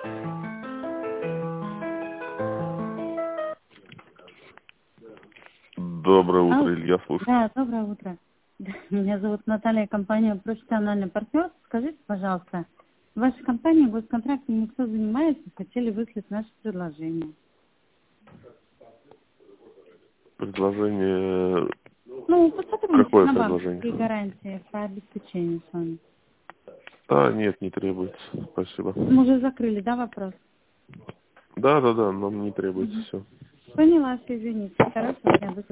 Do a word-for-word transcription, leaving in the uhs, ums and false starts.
Доброе утро, Алло. Илья, слушаю. Да, доброе утро. Меня зовут Наталья, компания «Профессиональный партнер». Скажите, пожалуйста, в вашей компании госконтрактом никто занимается, хотели выслать наше предложение. Предложение... Ну, по сотрудничеству Какое на банковские предложение? гарантии по обеспечению с вами. А, нет, не требуется. Спасибо. Мы уже закрыли, да, вопрос? Да, да, да, нам не требуется Мгм. все. Поняла, все, извините. Хорошего дня, до